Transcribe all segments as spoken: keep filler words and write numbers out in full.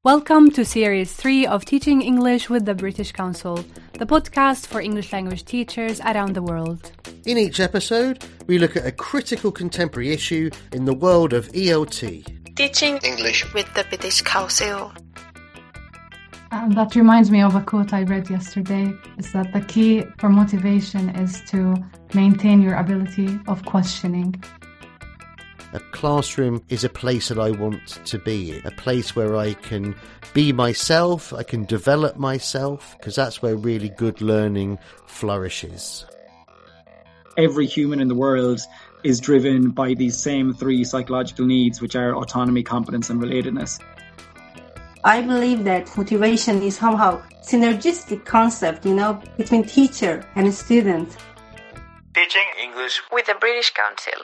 Welcome to Series three of Teaching English with the British Council, the podcast for English language teachers around the world. In each episode, we look at a critical contemporary issue in the world of E L T. Teaching English with the British Council. And that reminds me of a quote I read yesterday, is that the key for motivation is to maintain your ability of questioning. A classroom is a place that I want to be, a place where I can be myself, I can develop myself, because that's where really good learning flourishes. Every human in the world is driven by these same three psychological needs, which are autonomy, competence, and relatedness. I believe that motivation is somehow synergistic concept, you know, between teacher and student. Teaching English with the British Council.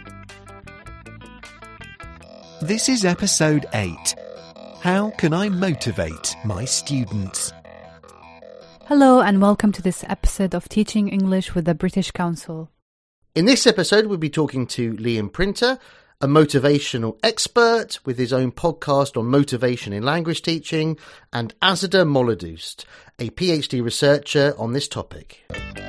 This is episode eight. How can I motivate my students? Hello and welcome to this episode of Teaching English with the British Council. In this episode, we'll be talking to Liam Printer, a motivational expert with his own podcast on motivation in language teaching, and Azadeh Molladoust, a PhD researcher on this topic.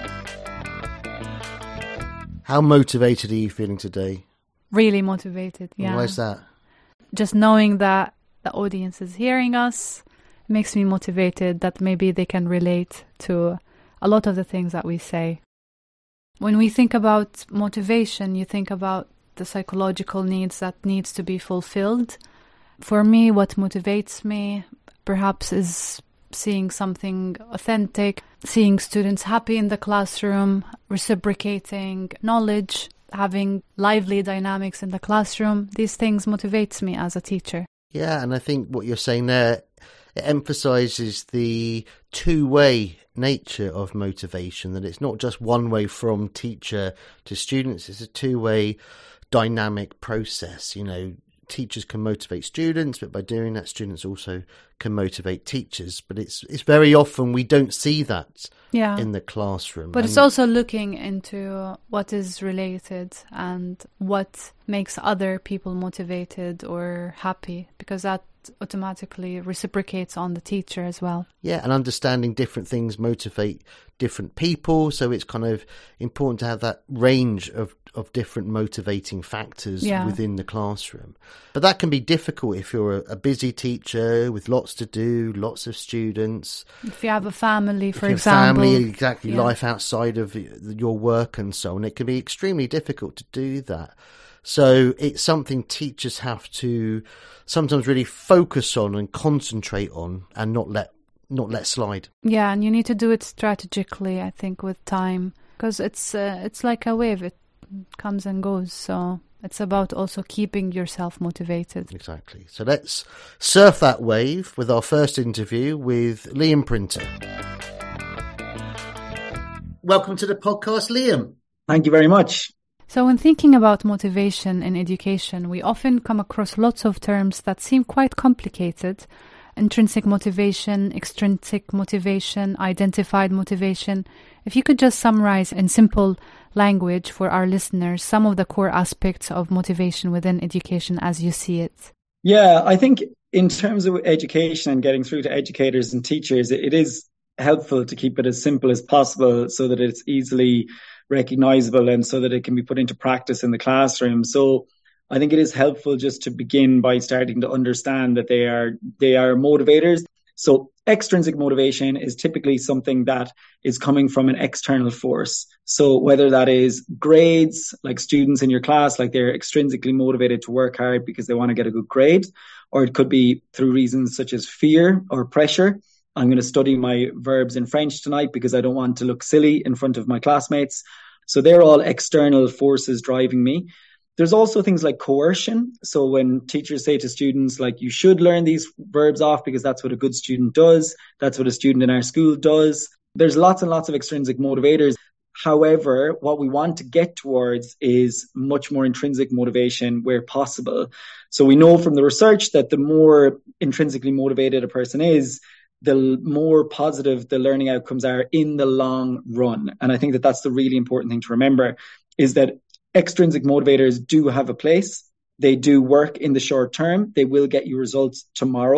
How motivated are you feeling today? Really motivated, yeah. Why is that? Just knowing that the audience is hearing us makes me motivated that maybe they can relate to a lot of the things that we say. When we think about motivation, you think about the psychological needs that needs to be fulfilled. For me, what motivates me perhaps is seeing something authentic, seeing students happy in the classroom, reciprocating knowledge, having lively dynamics in the classroom. These things motivates me as a teacher. Yeah, and I think what you're saying there, it emphasises the two-way nature of motivation, that it's not just one way from teacher to students, it's a two-way dynamic process. You know, teachers can motivate students, but by doing that, students also can motivate teachers. But it's it's very often we don't see that yeah. in the classroom. But and it's also looking into what is related and what makes other people motivated or happy, because that automatically reciprocates on the teacher as well. Yeah, and understanding different things motivate different people, so it's kind of important to have that range of of different motivating factors yeah. within the classroom. But that can be difficult if you're a, a busy teacher with lots to do, lots of students. If you have a family, for if you example. Family, exactly, yeah. life outside of your work and so on. It can be extremely difficult to do that. So it's something teachers have to sometimes really focus on and concentrate on and not let not let slide. Yeah, and you need to do it strategically, I think, with time, because it's uh, it's like a wave. It comes and goes. So it's about also keeping yourself motivated. Exactly. So let's surf that wave with our first interview with Liam Printer. Welcome to the podcast, Liam. Thank you very much. So when thinking about motivation in education, we often come across lots of terms that seem quite complicated. Intrinsic motivation, extrinsic motivation, identified motivation. If you could just summarize in simple language for our listeners some of the core aspects of motivation within education as you see it. Yeah, I think in terms of education and getting through to educators and teachers, it is helpful to keep it as simple as possible so that it's easily recognizable and so that it can be put into practice in the classroom. So I think it is helpful just to begin by starting to understand that they are they are motivators. So extrinsic motivation is typically something that is coming from an external force. So whether that is grades, like students in your class, like they're extrinsically motivated to work hard because they want to get a good grade, or it could be through reasons such as fear or pressure. I'm going to study my verbs in French tonight because I don't want to look silly in front of my classmates. So they're all external forces driving me. There's also things like coercion. So when teachers say to students, like, you should learn these verbs off because that's what a good student does. That's what a student in our school does. There's lots and lots of extrinsic motivators. However, what we want to get towards is much more intrinsic motivation where possible. So we know from the research that the more intrinsically motivated a person is, the more positive the learning outcomes are in the long run. And I think that that's the really important thing to remember, is that extrinsic motivators do have a place. They do work in the short term. They will get you results tomorrow.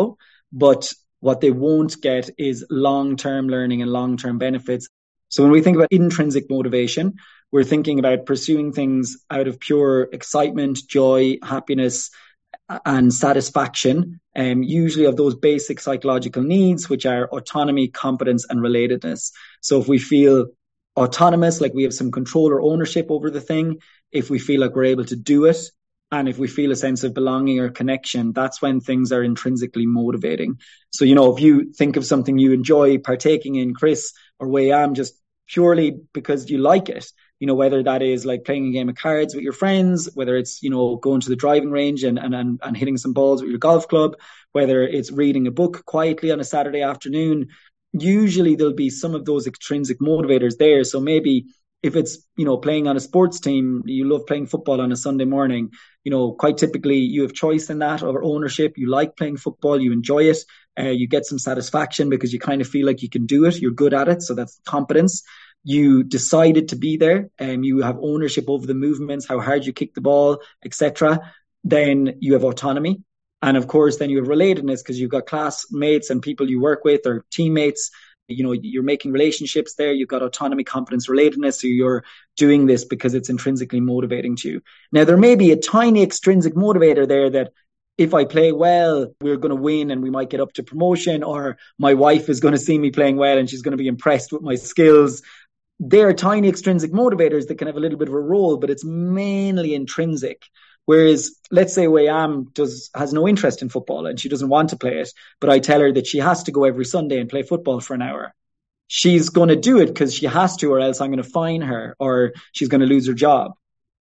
but what they won't get is long-term learning and long-term benefits. So when we think about intrinsic motivation, we're thinking about pursuing things out of pure excitement, joy, happiness, and satisfaction, um, usually of those basic psychological needs, which are autonomy, competence, and relatedness. So if we feel autonomous, like we have some control or ownership over the thing, if we feel like we're able to do it, and if we feel a sense of belonging or connection, that's when things are intrinsically motivating. So, you know, if you think of something you enjoy partaking in, Chris, or Wei-Am, just purely because you like it, you know, whether that is like playing a game of cards with your friends, whether it's, you know, going to the driving range and, and, and, and hitting some balls with your golf club, whether it's reading a book quietly on a Saturday afternoon, usually there'll be some of those extrinsic motivators there. So maybe if it's, you know, playing on a sports team, you love playing football on a Sunday morning, you know, quite typically you have choice in that or ownership. You like playing football, you enjoy it, uh, you get some satisfaction because you kind of feel like you can do it, you're good at it. So that's competence. You decided to be there and um, you have ownership over the movements, how hard you kick the ball, et cetera. Then you have autonomy. And of course, then you have relatedness because you've got classmates and people you work with or teammates. You know, you're making relationships there. You've got autonomy, competence, relatedness. So you're doing this because it's intrinsically motivating to you. Now, there may be a tiny extrinsic motivator there that if I play well, we're going to win and we might get up to promotion, or my wife is going to see me playing well and she's going to be impressed with my skills. There are tiny extrinsic motivators that can have a little bit of a role, but it's mainly intrinsic. Whereas, let's say Wei-Am does has no interest in football and she doesn't want to play it, but I tell her that she has to go every Sunday and play football for an hour. She's going to do it because she has to, or else I'm going to fine her, or she's going to lose her job.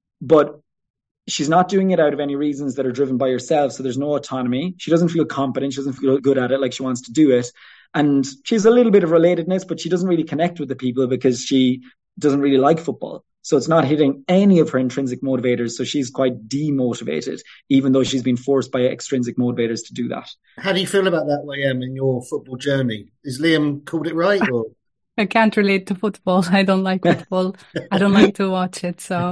But she's not doing it out of any reasons that are driven by herself, so there's no autonomy. She doesn't feel competent. She doesn't feel good at it, like she wants to do it. And she's a little bit of relatedness, but she doesn't really connect with the people because she doesn't really like football. So it's not hitting any of her intrinsic motivators. So she's quite demotivated, even though she's been forced by extrinsic motivators to do that. How do you feel about that, Wei-Am, in your football journey? Is Liam called it right? Or? I can't relate to football. I don't like football. I don't like to watch it. So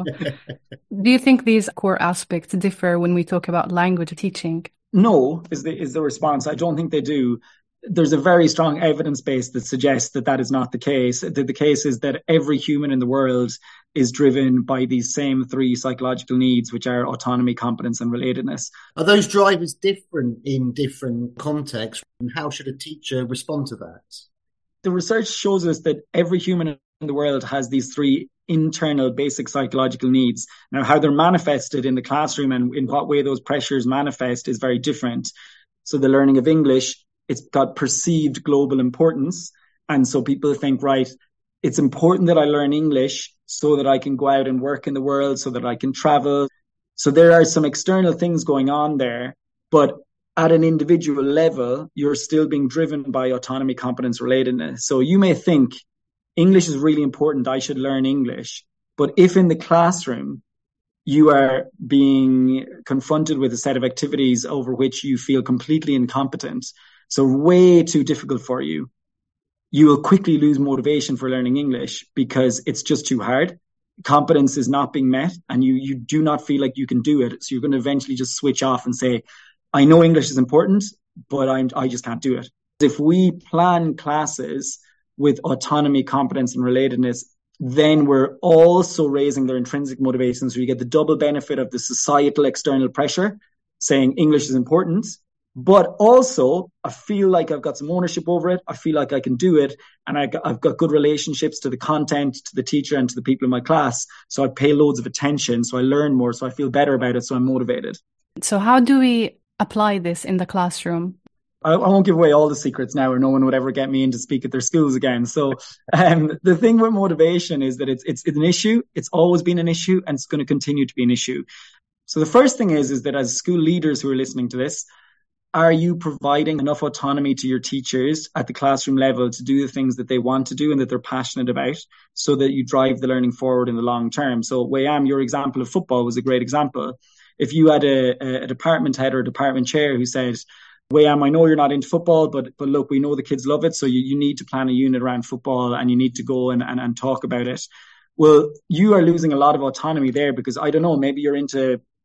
do you think these core aspects differ when we talk about language teaching? No, is the, is the response. I don't think they do. There's a very strong evidence base that suggests that that is not the case. The, the case is that every human in the world is driven by these same three psychological needs, which are autonomy, competence, and relatedness. Are those drivers different in different contexts? And how should a teacher respond to that? The research shows us that every human in the world has these three internal basic psychological needs. Now, how they're manifested in the classroom and in what way those pressures manifest is very different. So the learning of English, it's got perceived global importance. And so people think, right, it's important that I learn English so that I can go out and work in the world, so that I can travel. So there are some external things going on there, but at an individual level, you're still being driven by autonomy, competence, relatedness. So you may think English is really important, I should learn English. But if in the classroom, you are being confronted with a set of activities over which you feel completely incompetent, so way too difficult for you, you will quickly lose motivation for learning English because it's just too hard. Competence is not being met and you, you do not feel like you can do it. So you're going to eventually just switch off and say, I know English is important, but I'm, I just can't do it. If we plan classes with autonomy, competence, and relatedness, then we're also raising their intrinsic motivation. So you get the double benefit of the societal external pressure saying English is important, but also I feel like I've got some ownership over it. I feel like I can do it. And I, I've got good relationships to the content, to the teacher, and to the people in my class. So I pay loads of attention. So I learn more. So I feel better about it. So I'm motivated. So how do we apply this in the classroom? I, I won't give away all the secrets now, or no one would ever get me in to speak at their schools again. So um, the thing with motivation is that it's, it's it's an issue. It's always been an issue, and it's going to continue to be an issue. So the first thing is, is that as school leaders who are listening to this, are you providing enough autonomy to your teachers at the classroom level to do the things that they want to do and that they're passionate about, so that you drive the learning forward in the long term? So Wei-Am, your example of football was a great example. If you had a, a department head or a department chair who said, Wei-Am, I know you're not into football, but but look, we know the kids love it, so you, you need to plan a unit around football and you need to go and, and, and talk about it. Well, you are losing a lot of autonomy there because, I don't know, maybe you're into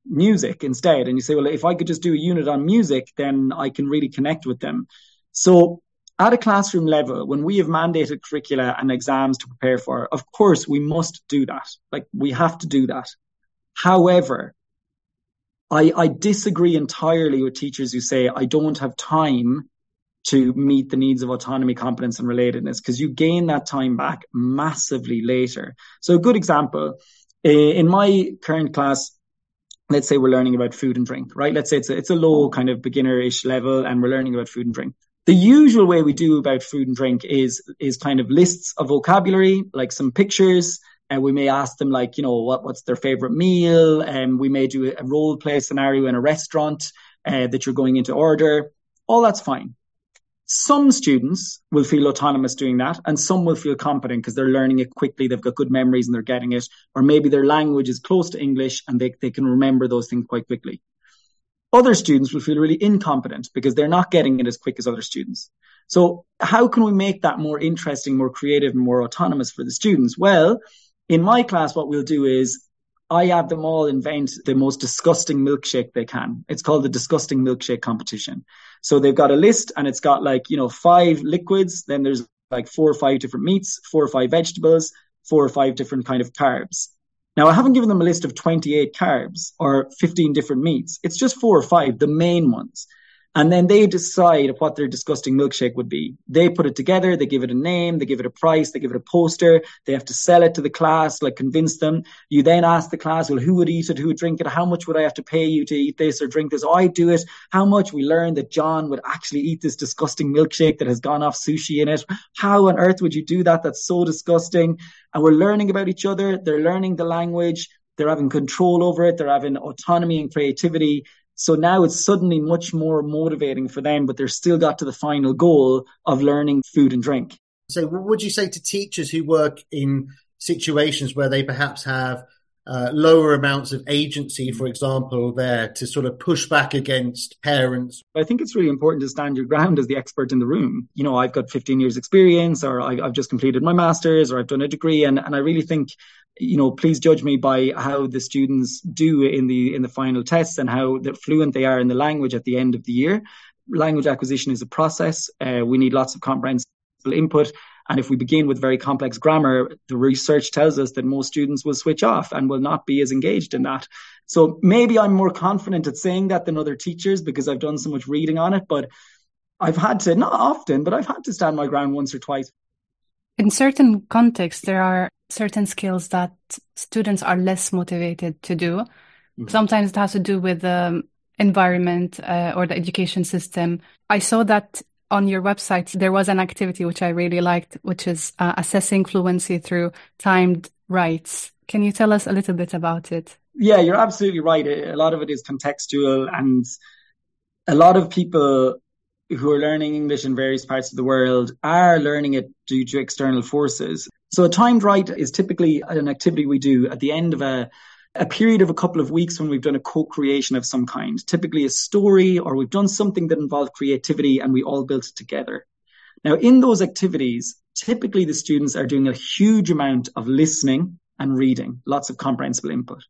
music instead. And you say, well, if I could just do a unit on music, then I can really connect with them. So at a classroom level, when we have mandated curricula and exams to prepare for, of course, we must do that. Like, we have to do that. However, I, I disagree entirely with teachers who say, I don't have time to meet the needs of autonomy, competence, and relatedness, because you gain that time back massively later. So a good example, in my current class, let's say we're learning about food and drink, right? Let's say it's a, it's a low kind of beginner-ish level and we're learning about food and drink. The usual way we do about food and drink is, is kind of lists of vocabulary, like some pictures, and we may ask them, like, you know, what, what's their favorite meal? And we may do a role play scenario in a restaurant uh, that you're going in to order. All that's fine. Some students will feel autonomous doing that, and some will feel competent because they're learning it quickly. They've got good memories and they're getting it. Or maybe their language is close to English and they, they can remember those things quite quickly. Other students will feel really incompetent because they're not getting it as quick as other students. So how can we make that more interesting, more creative, and more autonomous for the students? Well, in my class, what we'll do is I have them all invent the most disgusting milkshake they can. It's called the disgusting milkshake competition. So they've got a list and it's got, like, you know, five liquids. Then there's like four or five different meats, four or five vegetables, four or five different kind of carbs. Now, I haven't given them a list of twenty-eight carbs or fifteen different meats. It's just four or five, the main ones. And then they decide what their disgusting milkshake would be. They put it together, they give it a name, they give it a price, they give it a poster, they have to sell it to the class, like convince them. You then ask the class, well, who would eat it, who would drink it, how much would I have to pay you to eat this or drink this? Oh, I do it. How much? We learn that John would actually eat this disgusting milkshake that has gone off sushi in it. How on earth would you do that? That's so disgusting. And we're learning about each other. They're learning the language. They're having control over it. They're having autonomy and creativity. So now it's suddenly much more motivating for them, but they're still got to the final goal of learning food and drink. So what would you say to teachers who work in situations where they perhaps have uh, lower amounts of agency, for example, there to sort of push back against parents? I think it's really important to stand your ground as the expert in the room. You know, I've got fifteen years experience, or I've, I've just completed my master's, or I've done a degree. And, and I really think, you know, please judge me by how the students do in the in the final tests and how fluent they are in the language at the end of the year. Language acquisition is a process. Uh, we need lots of comprehensive input. And if we begin with very complex grammar, the research tells us that most students will switch off and will not be as engaged in that. So maybe I'm more confident at saying that than other teachers because I've done so much reading on it. But I've had to, not often, but I've had to stand my ground once or twice. In certain contexts, there are certain skills that students are less motivated to do. Mm-hmm. Sometimes it has to do with the environment uh, or the education system. I saw that on your website, there was an activity which I really liked, which is uh, assessing fluency through timed writes. Can you tell us a little bit about it? Yeah, you're absolutely right. A lot of it is contextual, and a lot of people who are learning English in various parts of the world are learning it due to external forces. So a timed write is typically an activity we do at the end of a a period of a couple of weeks when we've done a co-creation of some kind, typically a story, or we've done something that involved creativity and we all built it together. Now, in those activities, typically the students are doing a huge amount of listening and reading, lots of comprehensible input.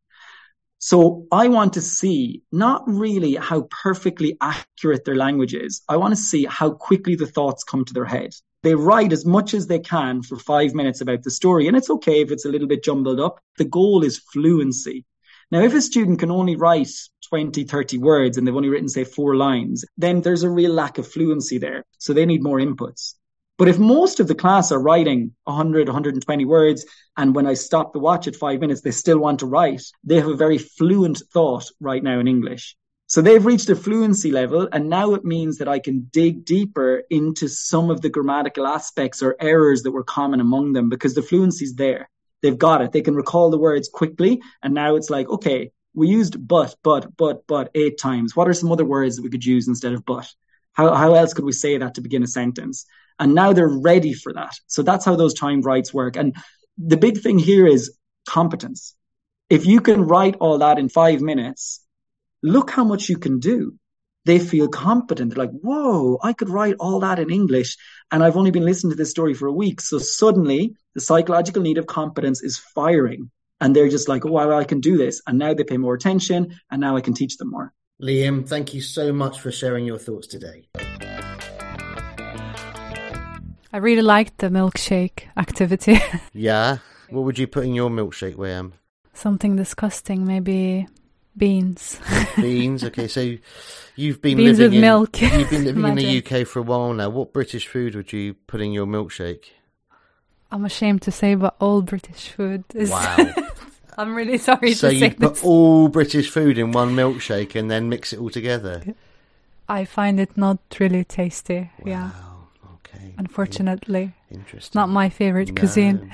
So I want to see not really how perfectly accurate their language is. I want to see how quickly the thoughts come to their head. They write as much as they can for five minutes about the story. And it's okay if it's a little bit jumbled up. The goal is fluency. Now, if a student can only write twenty, thirty words and they've only written, say, four lines, then there's a real lack of fluency there. So they need more inputs. But if most of the class are writing one hundred, one hundred twenty words, and when I stop the watch at five minutes, they still want to write, they have a very fluent thought right now in English. So they've reached a fluency level, and now it means that I can dig deeper into some of the grammatical aspects or errors that were common among them because the fluency's there. They've got it. They can recall the words quickly, and now it's like, okay, we used but, but, but, but eight times. What are some other words that we could use instead of but? How, how else could we say that to begin a sentence? And now they're ready for that. So that's how those timed writes work. And the big thing here is competence. If you can write all that in five minutes, look how much you can do. They feel competent. They're like, whoa, I could write all that in English, and I've only been listening to this story for a week. So suddenly the psychological need of competence is firing, and they're just like, oh, well, I can do this. And now they pay more attention, and now I can teach them more. Liam, thank you so much for sharing your thoughts today. I really liked the milkshake activity. Yeah? What would you put in your milkshake, Liam? Something disgusting, maybe beans. Beans, okay. So you've been beans living with in, milk. You've been living in the Imagine. U K for a while now. What British food would you put in your milkshake? I'm ashamed to say, but all British food is... Wow. I'm really sorry so to say you put this. all British food in one milkshake and then mix it all together? I find it not really tasty, Wow. yeah. Okay. Unfortunately. Interesting. It's not my favourite No. cuisine.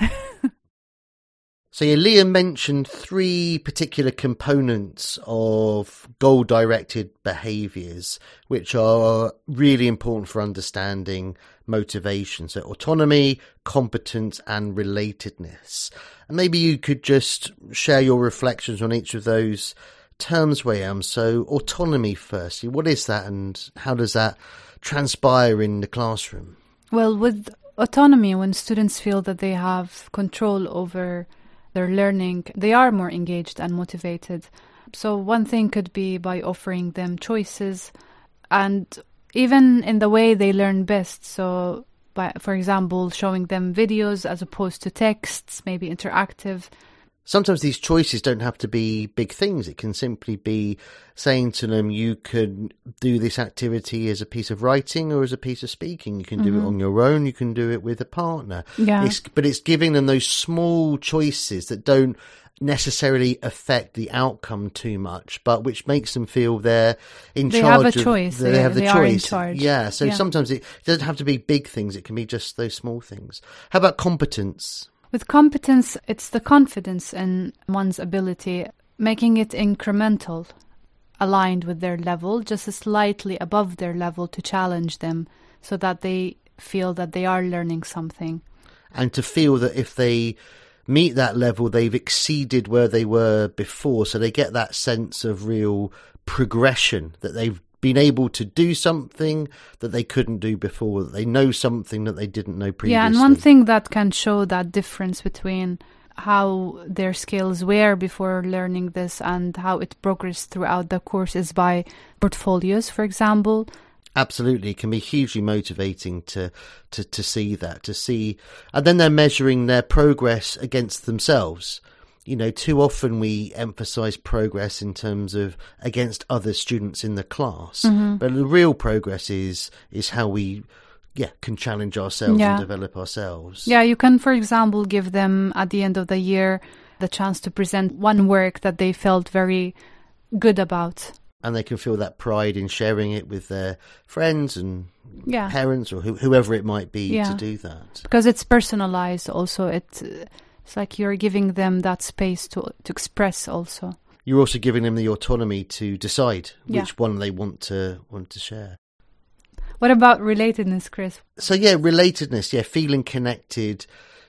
So yeah, Liam mentioned three particular components of goal-directed behaviours, which are really important for understanding motivation. So autonomy, competence, and relatedness. And maybe you could just share your reflections on each of those terms, Liam. So autonomy firstly, what is that and how does that transpire in the classroom? Well, with autonomy, when students feel that they have control over their learning, they are more engaged and motivated. So one thing could be by offering them choices, and even in the way they learn best. So, by, for example, showing them videos as opposed to texts, maybe interactive. Sometimes these choices don't have to be big things. It can simply be saying to them, you could do this activity as a piece of writing or as a piece of speaking. You can do Mm-hmm. it on your own. You can do it with a partner. Yeah. It's, but it's giving them those small choices that don't necessarily affect the outcome too much, but which makes them feel they're in They charge have a of, choice. They, They- have the they choice. are in charge. Yeah. So Yeah. sometimes it doesn't have to be big things. It can be just those small things. How about competence? With competence, it's the confidence in one's ability, making it incremental, aligned with their level, just slightly above their level to challenge them so that they feel that they are learning something. And to feel that if they meet that level, they've exceeded where they were before. So they get that sense of real progression, that they've been able to do something that they couldn't do before, that they know something that they didn't know previously. Yeah, and one thing that can show that difference between how their skills were before learning this and how it progressed throughout the course is by portfolios, for example. Absolutely, it can be hugely motivating to, to, to see that, to see, and then they're measuring their progress against themselves. You know, too often we emphasise progress in terms of against other students in the class, Mm-hmm. but the real progress is is how we, yeah, can challenge ourselves Yeah. and develop ourselves. Yeah, you can, for example, give them at the end of the year the chance to present one work that they felt very good about. And they can feel that pride in sharing it with their friends and Yeah. parents or who, whoever it might be Yeah. to do that. Because it's personalized also. It, it's like you're giving them that space to to express also. You're also giving them the autonomy to decide Yeah. which one they want to want to share. What about relatedness, Chris? So yeah, relatedness, yeah, feeling connected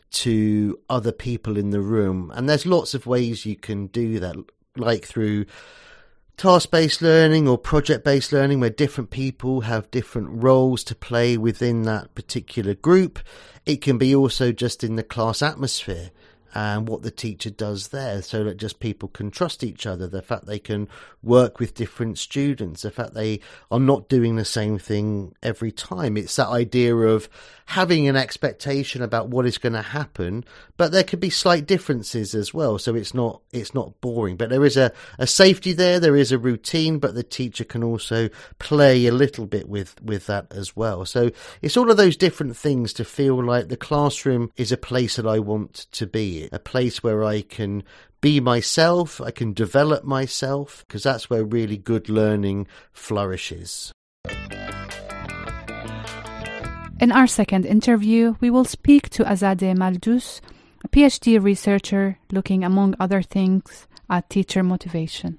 to other people in the room. And there's lots of ways you can do that, like through task-based learning or project-based learning, where different people have different roles to play within that particular group. It can be also just in the class atmosphere and what the teacher does there, so that just people can trust each other, the fact they can work with different students, the fact they are not doing the same thing every time. It's that idea of having an expectation about what is going to happen, but there could be slight differences as well, so it's not it's not boring. But there is a, a safety there, there is a routine, but the teacher can also play a little bit with, with that as well. So it's all of those different things to feel like the classroom is a place that I want to be, a place where I can be myself, I can develop myself, because that's where really good learning flourishes. In our second interview, we will speak to Azadeh Maljous, a PhD researcher looking, among other things, at teacher motivation.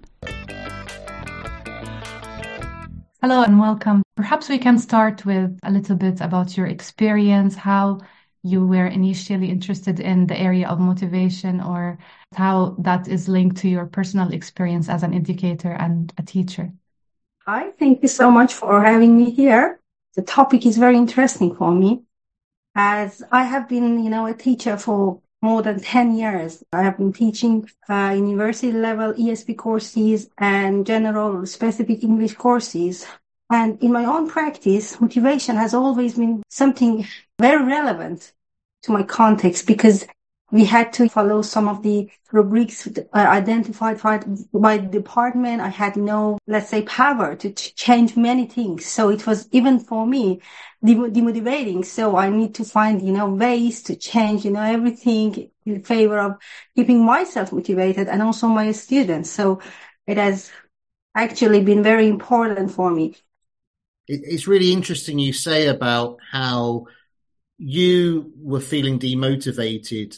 Hello and welcome. Perhaps we can start with a little bit about your experience, how you were initially interested in the area of motivation, or how that is linked to your personal experience as an educator and a teacher. Hi, thank you so much for having me here. The topic is very interesting for me, as I have been, you know, a teacher for more than ten years. I have been teaching uh, university level E S P courses and general specific English courses. And in my own practice, motivation has always been something very relevant to my context, because we had to follow some of the rubrics uh, identified by, by the department. I had no, let's say, power to ch- change many things. So it was, even for me, dem- demotivating. So I need to find, you know, ways to change, you know, everything in favor of keeping myself motivated and also my students. So it has actually been very important for me. It's really interesting you say about how you were feeling demotivated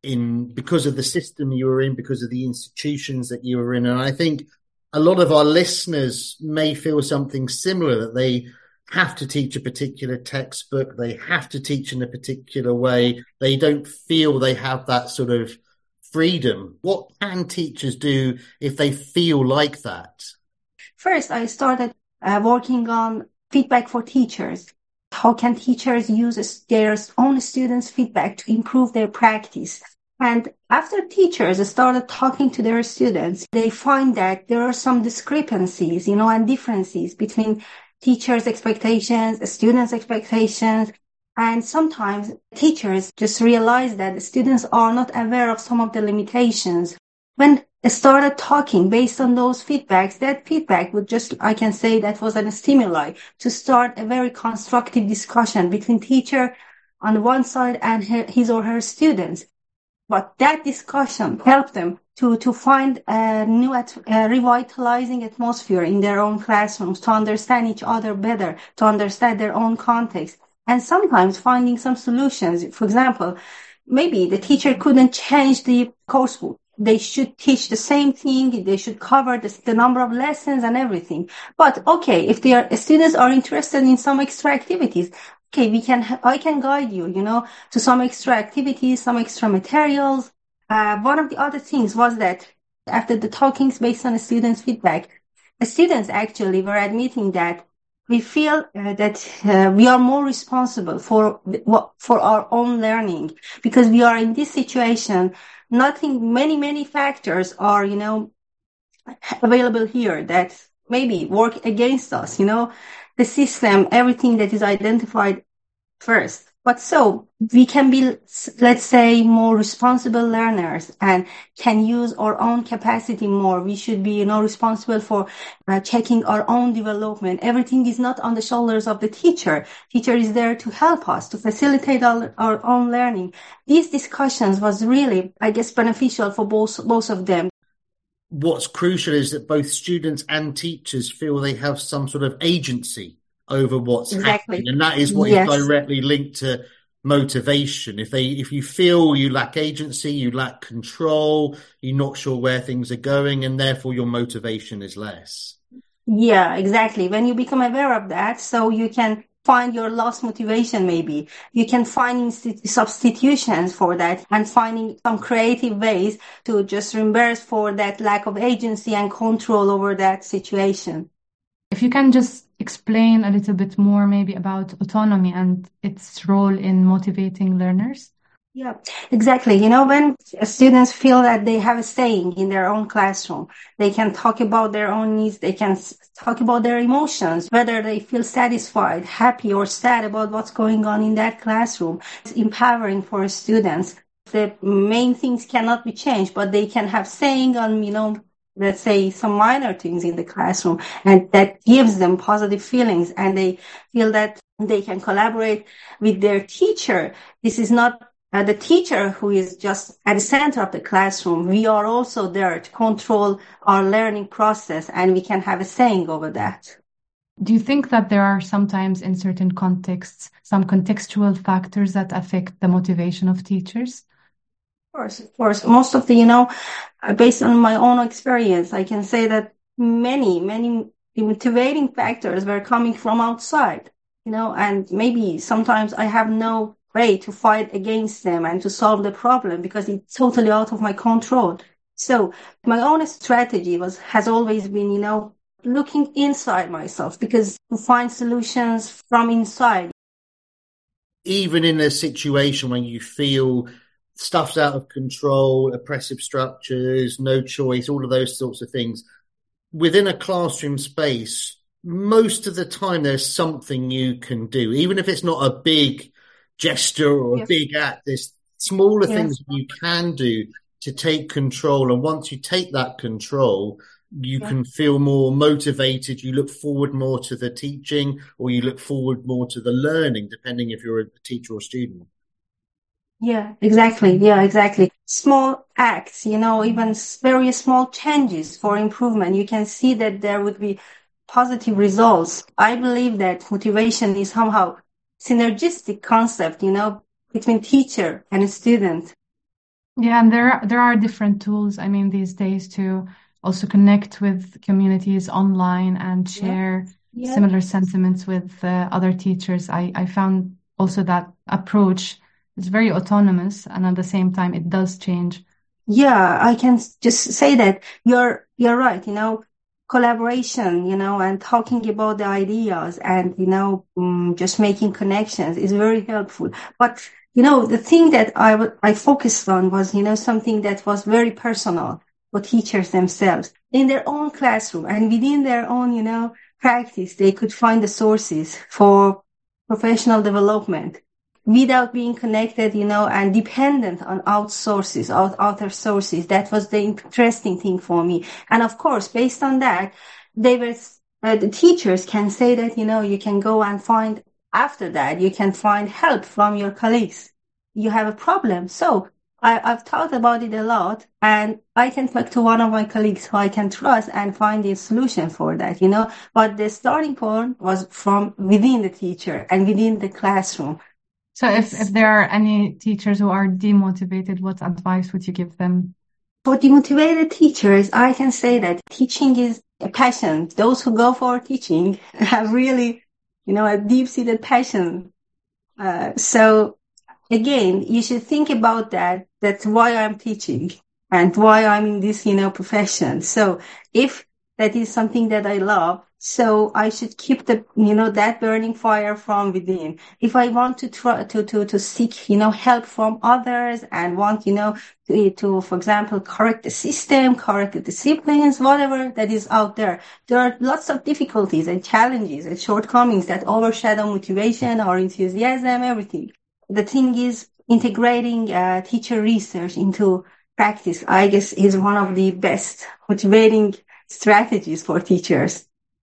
in because of the system you were in, because of the institutions that you were in. And I think a lot of our listeners may feel something similar, that they have to teach a particular textbook, they have to teach in a particular way. They don't feel they have that sort of freedom. What can teachers do if they feel like that? First, I started uh, working on feedback for teachers. How can teachers use their own students' feedback to improve their practice? And after teachers started talking to their students, they find that there are some discrepancies, you know, and differences between teachers' expectations, students' expectations. And sometimes teachers just realize that the students are not aware of some of the limitations. When I started talking based on those feedbacks, that feedback would just, I can say that was a stimuli to start a very constructive discussion between teacher on one side and her, his or her students. But that discussion helped them to, to find a new, at, a revitalizing atmosphere in their own classrooms, to understand each other better, to understand their own context, and sometimes finding some solutions. For example, maybe the teacher couldn't change the coursebook. They should teach the same thing. They should cover the, the number of lessons and everything. But okay, if their students are interested in some extra activities, okay, we can, I can guide you, you know, to some extra activities, some extra materials. Uh, one of the other things was that after the talkings based on the students' feedback, the students actually were admitting that we feel uh, that uh, we are more responsible for for our own learning, because we are in this situation. Nothing, many, many factors are, you know, available here that maybe work against us, you know, the system, everything that is identified first. But so we can be, let's say, more responsible learners and can use our own capacity more. We should be, you know, responsible for uh, checking our own development. Everything is not on the shoulders of the teacher. Teacher is there to help us, to facilitate our, our own learning. These discussions was really, I guess, beneficial for both, both of them. What's crucial is that both students and teachers feel they have some sort of agency over what's exactly. happening, and that is what yes. is directly linked to motivation. If they, if you feel you lack agency, you lack control, you're not sure where things are going, and therefore your motivation is less. Yeah, exactly. When you become aware of that, so you can find your lost motivation. Maybe you can find substitutions for that and finding some creative ways to just reimburse for that lack of agency and control over that situation. If you can just explain a little bit more maybe about autonomy and its role in motivating learners. Yeah, exactly. You know, when students feel that they have a saying in their own classroom, they can talk about their own needs, they can talk about their emotions, whether they feel satisfied, happy, or sad about what's going on in that classroom. It's empowering for students. The main things cannot be changed, but they can have saying on, you know, let's say some minor things in the classroom, and that gives them positive feelings, and they feel that they can collaborate with their teacher. This is not uh, the teacher who is just at the center of the classroom. We are also there to control our learning process, and we can have a saying over that. Do you think that there are sometimes in certain contexts some contextual factors that affect the motivation of teachers? Of course, of course. Most of the, you know, based on my own experience, I can say that many, many motivating factors were coming from outside, you know, and maybe sometimes I have no way to fight against them and to solve the problem because it's totally out of my control. So my own strategy was, has always been, you know, looking inside myself, because to find solutions from inside. Even in a situation when you feel stuff's out of control, oppressive structures, no choice, all of those sorts of things. Within a classroom space, most of the time there's something you can do, even if it's not a big gesture or a yes. big act. There's smaller yes. things you can do to take control. And once you take that control, you yeah. can feel more motivated. You look forward more to the teaching, or you look forward more to the learning, depending if you're a teacher or student. Yeah, exactly. Yeah, exactly. Small acts, you know, even very small changes for improvement. You can see that there would be positive results. I believe that motivation is somehow synergistic concept, you know, between teacher and student. Yeah, and there are, there are different tools, I mean, these days to also connect with communities online and share yeah. Yeah. similar sentiments with uh, other teachers. I, I found also that approach is very autonomous, and at the same time, it does change. Yeah, I can just say that you're you're right. You know, collaboration, you know, and talking about the ideas, and you know, um, just making connections is very helpful. But you know, the thing that I w- I focused on was, you know, something that was very personal for teachers themselves in their own classroom and within their own, you know, practice. They could find the sources for professional development without being connected, you know, and dependent on outsources, out, outer sources. That was the interesting thing for me. And of course, based on that, they were, uh, the teachers can say that, you know, you can go and find, after that, you can find help from your colleagues. You have a problem. So I, I've thought about it a lot, and I can talk to one of my colleagues who I can trust and find a solution for that, you know. But the starting point was from within the teacher and within the classroom. So if, if there are any teachers who are demotivated, what advice would you give them? For demotivated teachers, I can say that teaching is a passion. Those who go for teaching have really, you know, a deep-seated passion. Uh, so again, you should think about that. That's why I'm teaching and why I'm in this, you know, profession. So if that is something that I love, so I should keep the, you know, that burning fire from within. If I want to try to, to, to seek, you know, help from others and want, you know, to, to, for example, correct the system, correct the disciplines, whatever that is out there. There are lots of difficulties and challenges and shortcomings that overshadow motivation or enthusiasm, everything. The thing is integrating uh, teacher research into practice, I guess, is one of the best motivating strategies for teachers.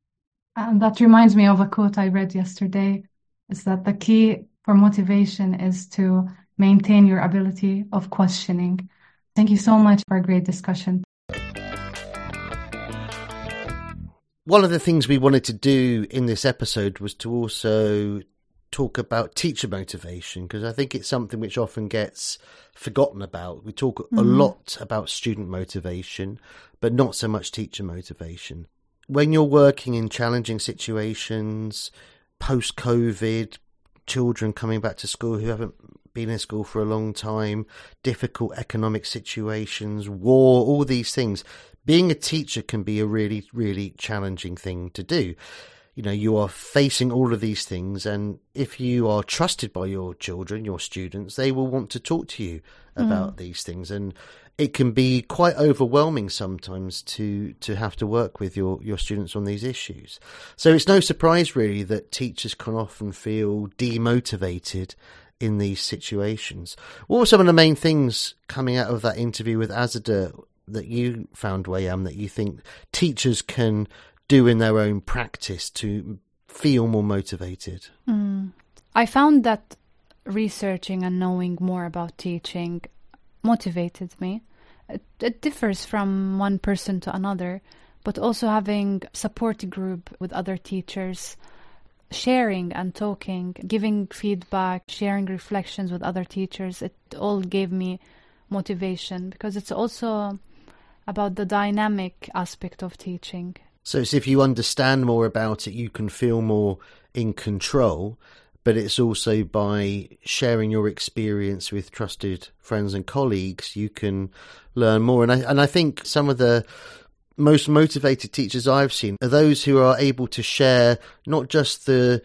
And that reminds me of a quote I read yesterday, is that the key for motivation is to maintain your ability of questioning. Thank you so much for a great discussion. One of the things we wanted to do in this episode was to also talk about teacher motivation, because I think it's something which often gets forgotten about. We talk mm-hmm. a lot about student motivation, but not so much teacher motivation. When you're working in challenging situations, post-COVID, children coming back to school who haven't been in school for a long time, difficult economic situations, war, all these things, being a teacher can be a really, really challenging thing to do. You know, you are facing all of these things, and if you are trusted by your children, your students, they will want to talk to you about mm. these things. And it can be quite overwhelming sometimes to to have to work with your, your students on these issues. So it's no surprise really that teachers can often feel demotivated in these situations. What were some of the main things coming out of that interview with Azadeh that you found, Wayam, that you think teachers can do in their own practice to feel more motivated? Mm. I found that researching and knowing more about teaching motivated me. It, it differs from one person to another, but also having a support group with other teachers, sharing and talking, giving feedback, sharing reflections with other teachers, it all gave me motivation, because it's also about the dynamic aspect of teaching. So it's if you understand more about it, you can feel more in control, but it's also by sharing your experience with trusted friends and colleagues, you can learn more. And I, and I think some of the most motivated teachers I've seen are those who are able to share not just the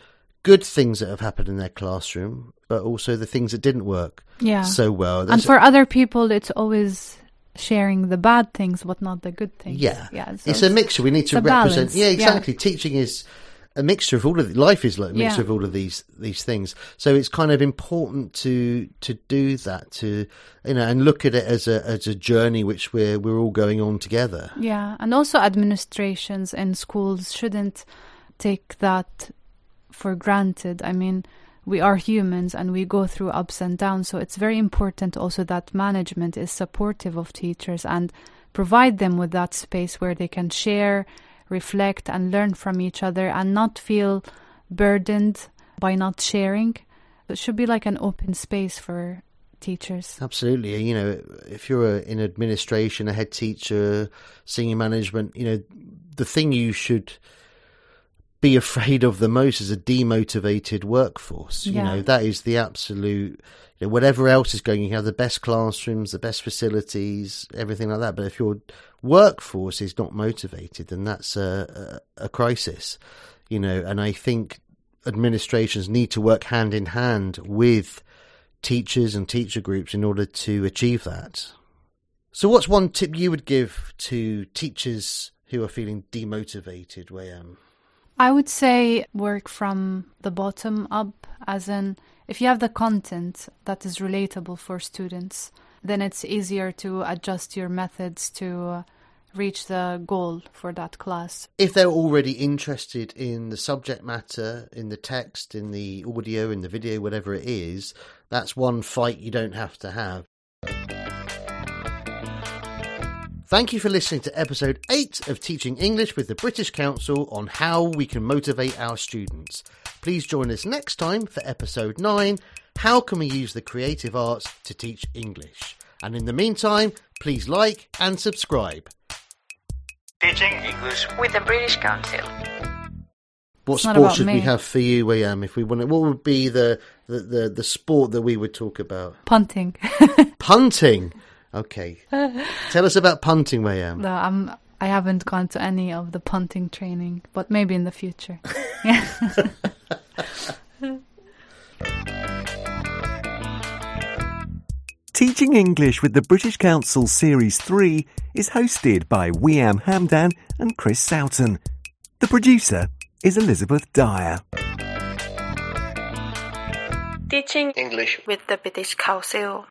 good things that have happened in their classroom, but also the things that didn't work yeah. so well. There's and for other people, it's always sharing the bad things, but not the good things. Yeah, yeah so it's a mixture. We need to a represent. balance. Yeah, exactly. Yeah. Teaching is a mixture of all of life is like a mixture Yeah. of all of these these things. So it's kind of important to to do that, to you know, and look at it as a as a journey which we're we're all going on together. Yeah, and also administrations and schools shouldn't take that for granted. I mean, we are humans and we go through ups and downs, so it's very important also that management is supportive of teachers and provide them with that space where they can share, reflect and learn from each other and not feel burdened by not sharing. It should be like an open space for teachers. Absolutely. You know, if you're a, in administration, a head teacher, senior management, you know, the thing you should be afraid of the most is a demotivated workforce. Yeah. You know, that is the absolute, you know, whatever else is going, you have the best classrooms, the best facilities, everything like that. But if your workforce is not motivated, then that's a, a, a crisis, you know, and I think administrations need to work hand in hand with teachers and teacher groups in order to achieve that. So what's one tip you would give to teachers who are feeling demotivated, Wei-Am? I would say work from the bottom up, as in if you have the content that is relatable for students, then it's easier to adjust your methods to reach the goal for that class. If they're already interested in the subject matter, in the text, in the audio, in the video, whatever it is, that's one fight you don't have to have. Thank you for listening to episode eight of Teaching English with the British Council on how we can motivate our students. Please join us next time for episode nine, how can we use the creative arts to teach English? And in the meantime, please like and subscribe. Teaching English with the British Council. What It's not sport about should we me. have for you, Wei-Am, if we want to, what would be the, the, the, the sport that we would talk about? Punting. Punting. Okay. Tell us about punting, Wei-Am. No, I'm, I haven't gone to any of the punting training, but maybe in the future. Yeah. Teaching English with the British Council Series three is hosted by Wei-Am Hamdan and Chris Soughton. The producer is Elizabeth Dyer. Teaching English with the British Council.